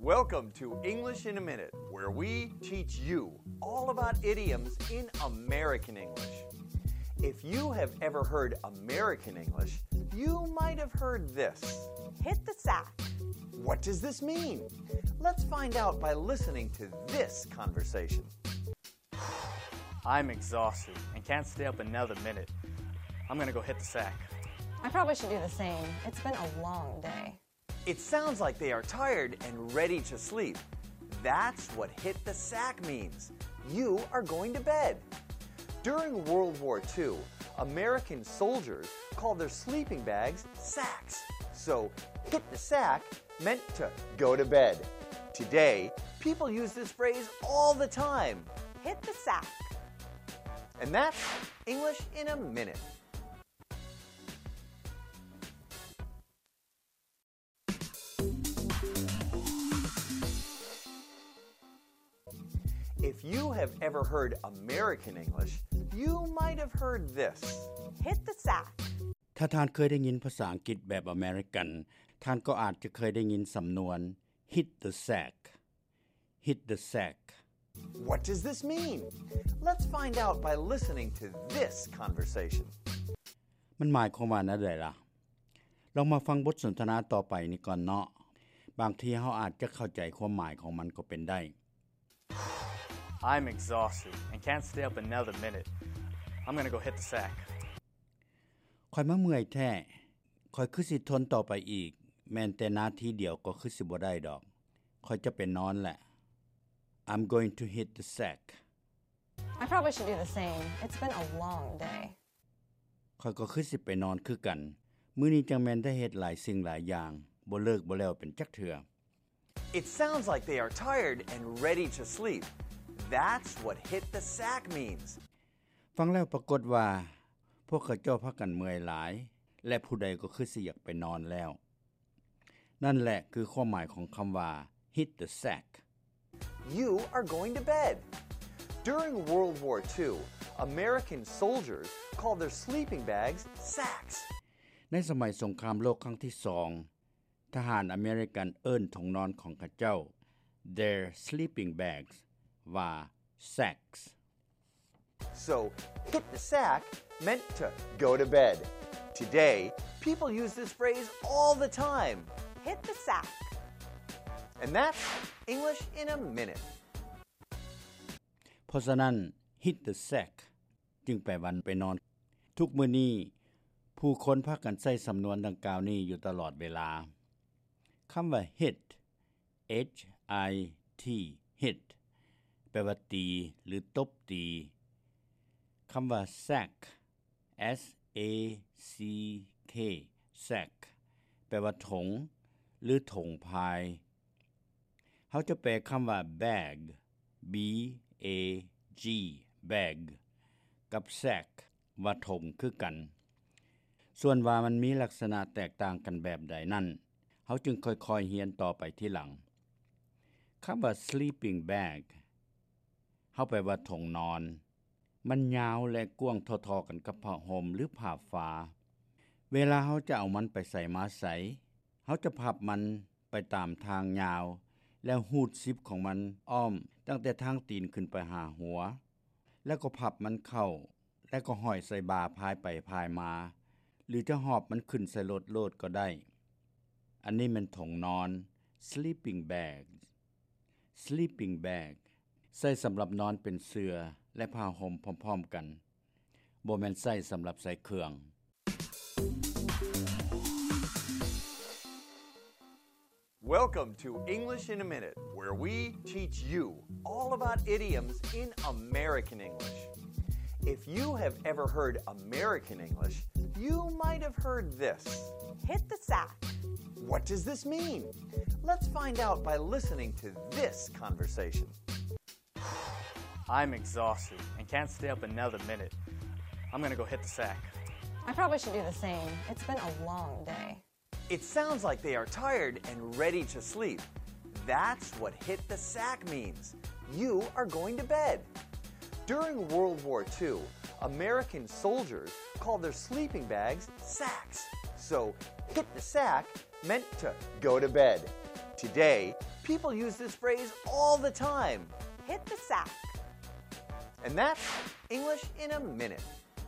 Welcome to English in a Minute, where we teach you all about idioms in American English. If you have ever heard American English, you might have heard this. Hit the sack. What does this mean? Let's find out by listening to this conversation. I'm exhausted and can't stay up another minute. I'm gonna go hit the sack. I probably should do the same. It's been a long day. It sounds like they are tired and ready to sleep. That's what hit the sack means. You are going to bed. During World War II, American soldiers called their sleeping bags sacks. So, hit the sack meant to go to bed. Today, people use this phrase all the time. Hit the sack. And that's English in a Minute. If you have ever heard American English, you might have heard this. Hit the sack. ถ้าท่านเคยได้ยินภาษาอังกฤษแบบอเมริกันท่านก็อาจจะเคยได้ยินสำนวน hit the sack hit the sack What does this mean? Let's find out by listening to this conversation. มันหมายความว่าอะไรล่ะลองมาฟังบทสนทนาต่อไปนี้ก่อนเนาะบางทีเราอาจจะเข้าใจความหมายของมันก็เป็นได้ I'm exhausted and can't stay up another minute. I'm gonna go hit the sack. ข่อยมาเมื่อยแท้ข่อยคือสิทนต่อไปอีกแม้แต่นาทีเดียวก็คือสิบ่ได้ดอกข่อยจะไปนอนแหละ I'm going to hit the sack. I probably should do the same. It's been a long day. ข่อยก็คือสิไปนอนคือกันมื้อนี้จังแม่นได้เฮ็ดหลายสิ่งหลายอย่างบ่เลิกบ่แล้วเป็นจักเทื่อ It sounds like they are tired and ready to sleep. That's what hit the sack means. ฟังแล้วปรากฏว่าพวกเขาเจ้าพากันเมื่อยหลายและผู้ใดก็คือสิอยากไปนอนแล้วนั่นแหละคือความหมายของคำว่า hit the sack You are going to bed. During World War II, American soldiers called their sleeping bags sacks. ในสมัยสงครามโลกครั้งที่2ทหารอเมริกันเอิ้นถุงนอนของเขาเจ้า their sleeping bags ว่า sacks So, hit the sack meant to go to bed. Today, people use this phrase all the time. Hit the sack. And that's English in a Minute. เพราะฉะนั้น hit the sack จึงแปลว่าไปนอนทุกมื้อนี้ผู้คนพากันใช้สำนวนดังกล่าวนี้อยู่ตลอดเวลาคำว่า hit h i t hit แปลว่าตีหรือตบตีคำว่า sack s a c k sack แปลว่าถุงหรือถุงพายเขาจะแปลคำว่า bag b a g bag กับ sack ว่าถุงคือกันส่วนว่ามันมีลักษณะแตกต่างกันแบบใดนั่นเขาจึงค่อยๆเรียนต่อไปที่หลังคำว่า sleeping bag เขาแปลว่าถุงนอนมันยาวและกว้างทอๆกันกับผ้าห่มหรือผ้าฟ้าเวลาเขาจะเอามันไปใส่มาใส่เขาจะพับมันไปตามทางยาวแล้วหูดซิปของมันอ้อมตั้งแต่ทางตีนขึ้นไปหาหัวแล้วก็พับมันเข้าแล้วก็ห้อยใส่บ่าพายไปพายมาหรือจะหอบมันขึ้นใส่รถโลดก็ได้อันนี้มันถุงนอน sleeping bag sleeping bag ใส่สำหรับนอนเป็นเสื่อและผ้าห่มพร้อมๆกันบ่แม่นใส่สำหรับใส่เครื่อง Welcome to English in a Minute, where we teach you all about idioms in American English. If you have ever heard American English, you might have heard this. Hit the sack. What does this mean? Let's find out by listening to this conversation. I'm exhausted and can't stay up another minute. I'm gonna go hit the sack. I probably should do the same. It's been a long day. It sounds like they are tired and ready to sleep. That's what hit the sack means. You are going to bed. During World War II, American soldiers called their sleeping bags sacks. So, hit the sack meant to go to bed. Today, People use this phrase all the time. Hit the sack. And that's English in a minute.